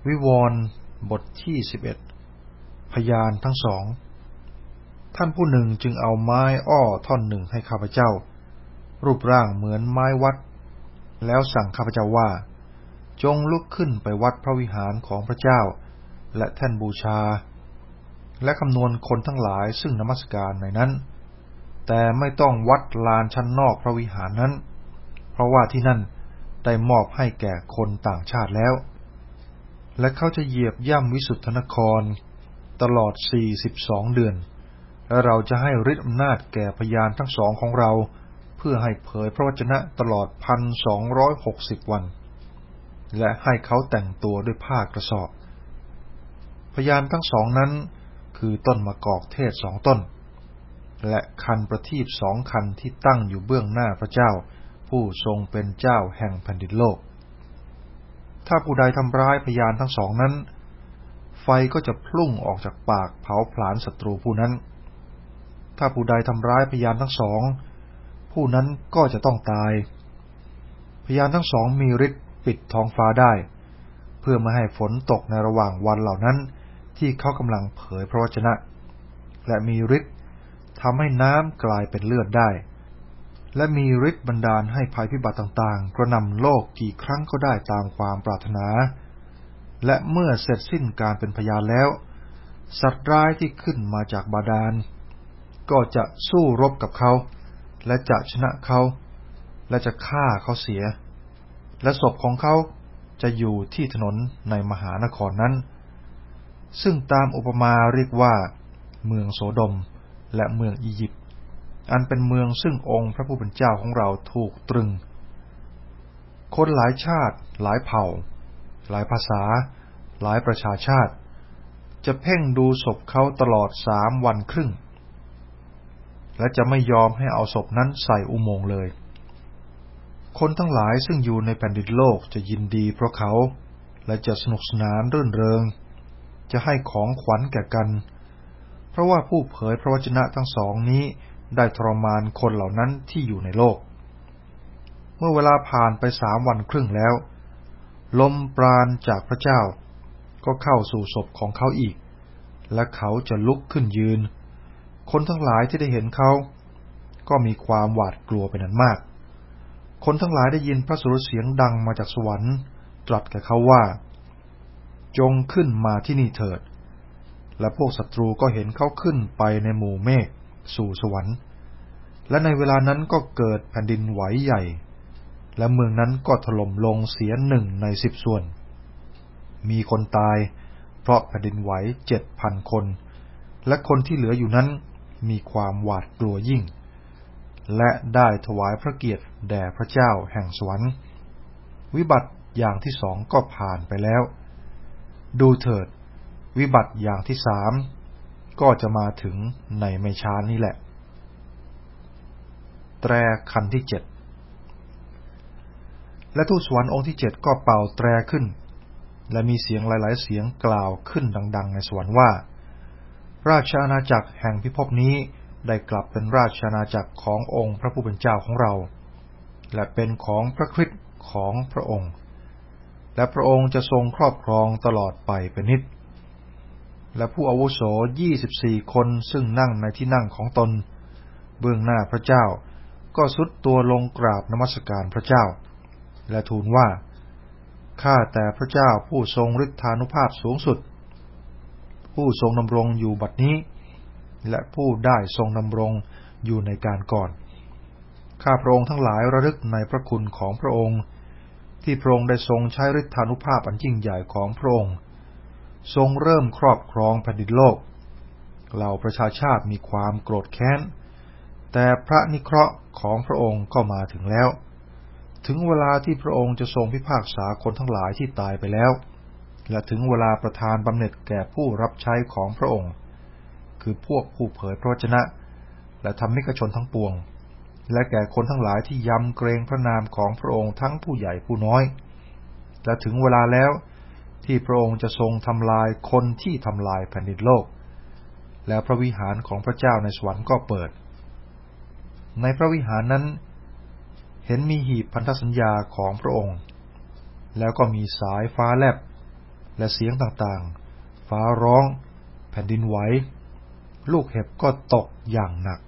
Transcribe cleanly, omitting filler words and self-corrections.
วิวรณ์บทที่11พยานทั้งสองท่านผู้หนึ่งจึงเอาไม้อ้อท่อนหนึ่งให้ข้าพเจ้ารูปร่างเหมือนไม้วัดแล้วสั่งข้าพเจ้าว่าจงลุกขึ้นไปวัดพระวิหารของพระเจ้าและแท่นบูชาและคำนวณคนทั้งหลายซึ่งนมัสการในนั้นแต่ไม่ต้องวัดลานชั้นนอกพระวิหารนั้นเพราะว่าที่นั่นได้มอบให้แก่คนต่างชาติแล้วและเขาจะเหยียบย่ำวิสุทธนครตลอด42เดือนและเราจะให้ฤทธิอำนาจแก่พยานทั้งสองของเราเพื่อให้เผยพระวจนะตลอด 1,260 วันและให้เขาแต่งตัวด้วยผ้ากระสอบพยานทั้งสองนั้นคือต้นมะกอกเทศ2 ต้นและคันประทีป2 คันที่ตั้งอยู่เบื้องหน้าพระเจ้าผู้ทรงเป็นเจ้าแห่งแผ่นดินโลกถ้าผู้ใดทำร้ายพยานทั้งสองนั้นไฟก็จะพุ่งออกจากปากเผาผลาญศัตรูผู้นั้นถ้าผู้ใดทำร้ายพยานทั้งสองผู้นั้นก็จะต้องตายพยานทั้งสองมีฤทธิ์ปิดท้องฟ้าได้เพื่อไม่ให้ฝนตกในระหว่างวันเหล่านั้นที่เขากำลังเผยพระวจนะและมีฤทธิ์ทำให้น้ำกลายเป็นเลือดได้และมีฤทธิ์บันดาลให้ภัยพิบัติต่างๆกระหน่ำโลกกี่ครั้งก็ได้ตามความปรารถนาและเมื่อเสร็จสิ้นการเป็นพยานแล้วสัตว์ร้ายที่ขึ้นมาจากบาดาลก็จะสู้รบกับเขาและจะชนะเขาและจะฆ่าเขาเสียและศพของเขาจะอยู่ที่ถนนในมหานครนั้นซึ่งตามอุปมาเรียกว่าเมืองโสโดมและเมืองอียิปต์อันเป็นเมืองซึ่งองค์พระผู้เป็นเจ้าของเราถูกตรึงคนหลายชาติหลายเผ่าหลายภาษาหลายประชาชาติจะเพ่งดูศพเขาตลอด3 วันครึ่งและจะไม่ยอมให้เอาศพนั้นใส่อุโมงค์เลยคนทั้งหลายซึ่งอยู่ในแผ่นดินโลกจะยินดีเพราะเขาและจะสนุกสนานรื่นเริงจะให้ของขวัญแก่กันเพราะว่าผู้เผยพระวจนะทั้งสองนี้ได้ทรมานคนเหล่านั้นที่อยู่ในโลกเมื่อเวลาผ่านไป3 วันครึ่งแล้วลมปราณจากพระเจ้าก็เข้าสู่ศพของเขาอีกและเขาจะลุกขึ้นยืนคนทั้งหลายที่ได้เห็นเขาก็มีความหวาดกลัวเป็นอันมากคนทั้งหลายได้ยินพระสุรเสียงดังมาจากสวรรค์ตรัสแก่เขาว่าจงขึ้นมาที่นี่เถิดและพวกศัตรูก็เห็นเขาขึ้นไปในหมู่เมฆสู่สวรรค์และในเวลานั้นก็เกิดแผ่นดินไหวใหญ่และเมืองนั้นก็ถล่มลงเสีย1 ใน 10 ส่วนมีคนตายเพราะแผ่นดินไหว 7,000 คนและคนที่เหลืออยู่นั้นมีความหวาดกลัวยิ่งและได้ถวายพระเกียรติแด่พระเจ้าแห่งสวรรค์วิบัติอย่างที่2ก็ผ่านไปแล้วดูเถิดวิบัติอย่างที่3ก็จะมาถึงในไม่ช้านี้แหละแตรคันที่7และทูตสวรรค์องค์ที่7ก็เป่าแตรขึ้นและมีเสียงหลายๆเสียงกล่าวขึ้นดังๆในสวรรค์ว่าราชอาณาจักรแห่งพิภพนี้ได้กลับเป็นราชอาณาจักรขององค์พระผู้เป็นเจ้าของเราและเป็นของพระคริสต์ของพระองค์และพระองค์จะทรงครอบครองตลอดไปเป็นนิจและผู้อาวุโส24 คนซึ่งนั่งในที่นั่งของตนเบื้องหน้าพระเจ้าก็ทรุดตัวลงกราบนมัสการพระเจ้าและทูลว่าข้าแต่พระเจ้าผู้ทรงฤทธานุภาพสูงสุดผู้ทรงดำรงอยู่บัดนี้และผู้ได้ทรงดำรงอยู่ในการก่อนข้าพระองค์ทั้งหลายระลึกในพระคุณของพระองค์ที่พระองค์ได้ทรงใช้ฤทธานุภาพอันยิ่งใหญ่ของพระองค์ทรงเริ่มครอบครองแผ่นดินโลกเหล่าประชาชาติมีความโกรธแค้นแต่พระนิเคราะห์ของพระองค์ก็มาถึงแล้วถึงเวลาที่พระองค์จะทรงพิพากษาคนทั้งหลายที่ตายไปแล้วและถึงเวลาประทานบำเหน็จแก่ผู้รับใช้ของพระองค์คือพวกผู้เผยพระวจนะและธรรมิกชนทั้งปวงและแก่คนทั้งหลายที่ยำเกรงพระนามของพระองค์ทั้งผู้ใหญ่ผู้น้อยและถึงเวลาแล้วที่พระองค์จะทรงทำลายคนที่ทำลายแผ่นดินโลกแล้วพระวิหารของพระเจ้าในสวรรค์ก็เปิดในพระวิหารนั้นเห็นมีหีบพันธสัญญาของพระองค์แล้วก็มีสายฟ้าแลบและเสียงต่างๆฟ้าร้องแผ่นดินไหวลูกเห็บก็ตกอย่างหนัก